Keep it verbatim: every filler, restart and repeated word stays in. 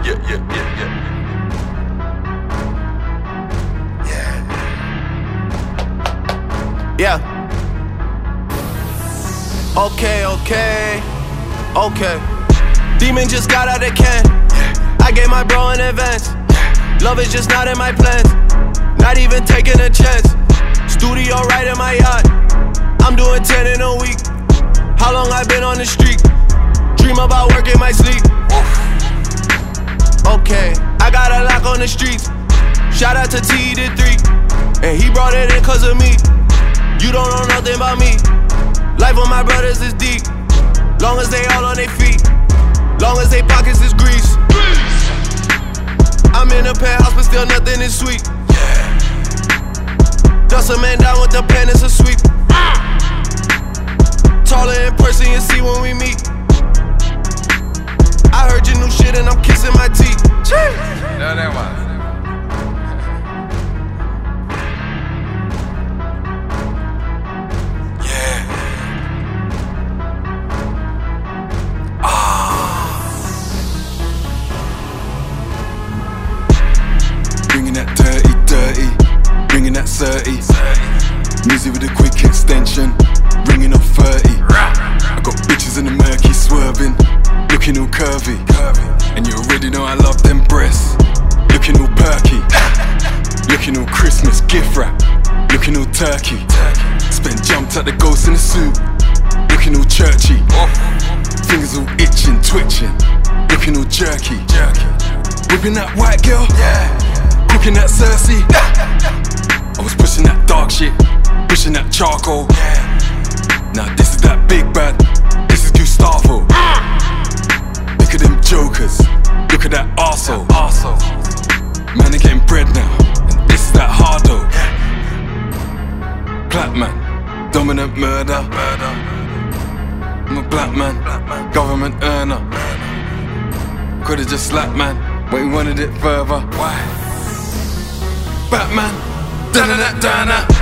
yeah, yeah, yeah, yeah. Yeah. Okay, okay, okay. Demon just got out of can. I gave my bro in advance. Love is just not in my plans. Not even taking a chance. Studio right in my yacht. I'm doing ten in a week. How long I been on the street? Dream about work in my sleep. Okay, I got a lock on the streets. Shout out to T the three. And he brought it in cause of me. You don't know nothing about me. Life with my brothers is deep. Long as they all on their feet. Long as they pockets is grease. I'm in a penthouse but still nothing is sweet. Dust a man down with the pen, it's a sweep. Taller in person, you see when we meet. I heard your new shit and I'm kissing my teeth. No, that was. Bringing that dirty, dirty, bringing that thirty. Music with a quick extension, ringing up thirty. I got bitches in the murky swerving, looking all curvy. And you already know I love them breasts, looking all perky. Looking all Christmas gift wrap, looking all turkey. Spent jumped at the ghost in the suit, looking all churchy. Fingers all itching, twitching, looking all jerky. Whipping that white girl, cooking that Cersei. I was pushing that dark shit, pushing that charcoal. Now this is that big bad, this is Gustavo. Look at them jokers, look at that arsehole. Man, they getting bread now, and this is that hardo. Black man, dominant murder. I'm a black man, government earner. Could've just slapped man, but he wanted it further. Why? Batman, da-da-da-da-da.